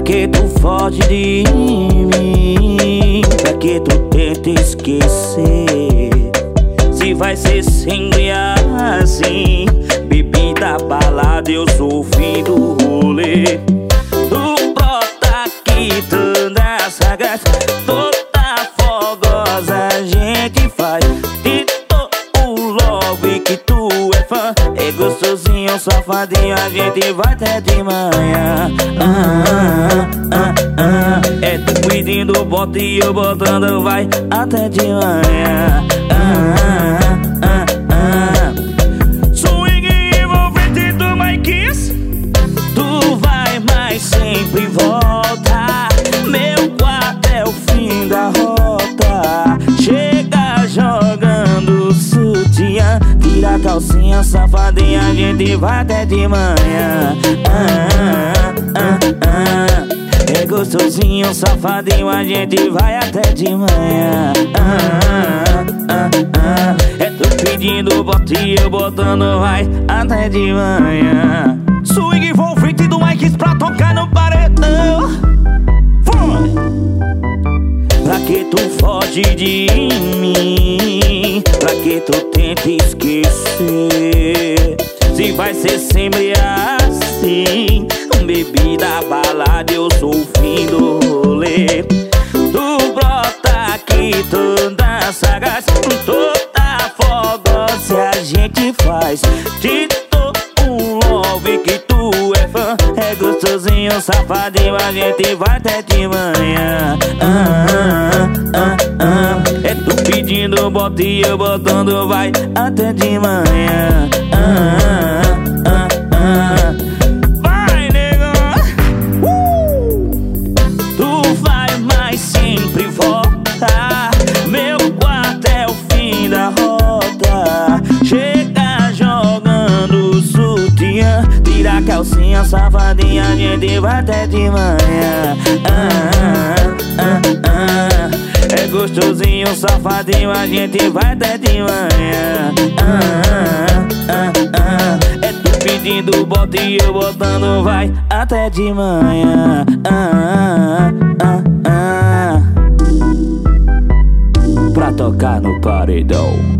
que tu foge de mim? Pra que tu tenta esquecer? Se vai ser sempre assim, bebida, balada, eu sou o fim do rolê. Tu brota aqui, toda sagaz, toda fogosa, a gente faz de todo love que tu é fã. É gostosinho, safadinho, a gente vai até de manhã. É tu pedindo, bota e eu botando, vai até de manhã. Swing envolvente do My Kiss, tu vai, mas sempre volta. Meu quarto é o fim da rota. Chega jogando sutiã, tira a calcinha, safadinha, a gente vai até de manhã. É gostosinho, safadinho, a gente vai até de manhã. É tu pedindo, bota e eu botando, vai até de manhã. Swing envolvente do My Kiss pra tocar no paredão. Foi! Pra que tu foge de mim? Pra que tu tenta esquecer? Se vai ser sempre assim, bebida, balada, eu sou o fim do rolê. Tu brota aqui, toda sagaz, toda fogosa, a gente faz de todo love que tu é fã. É gostosinho, safadinho, a gente vai até de manhã. É tu pedindo, bota e eu botando, vai até de manhã. Vai, nega! Tu vai, mas sempre volta. Meu quarto é o fim da rota. Chega jogando sutiã, tira a calcinha, safadinha, a gente vai até de manhã. É gostosinho, safadinho, a gente vai até de manhã. É tu pedindo, bota e eu botando, vai até de manhã. Pra tocar no paredão.